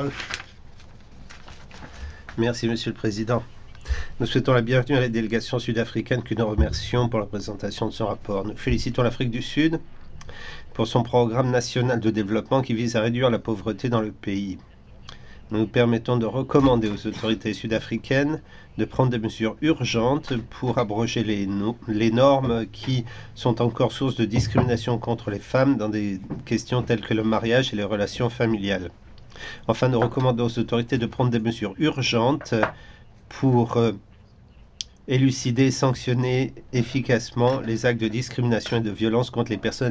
parole. Merci, Monsieur le Président. Nous souhaitons la bienvenue à la délégation sud-africaine que nous remercions pour la présentation de ce rapport. Nous félicitons l'Afrique du Sud pour son programme national de développement qui vise à réduire la pauvreté dans le pays. Nous nous permettons de recommander aux autorités sud-africaines de prendre des mesures urgentes pour abroger les normes qui sont encore source de discrimination contre les femmes dans des questions telles que le mariage et les relations familiales. Enfin, nous recommandons aux autorités de prendre des mesures urgentes pour élucider et sanctionner efficacement les actes de discrimination et de violence contre les personnes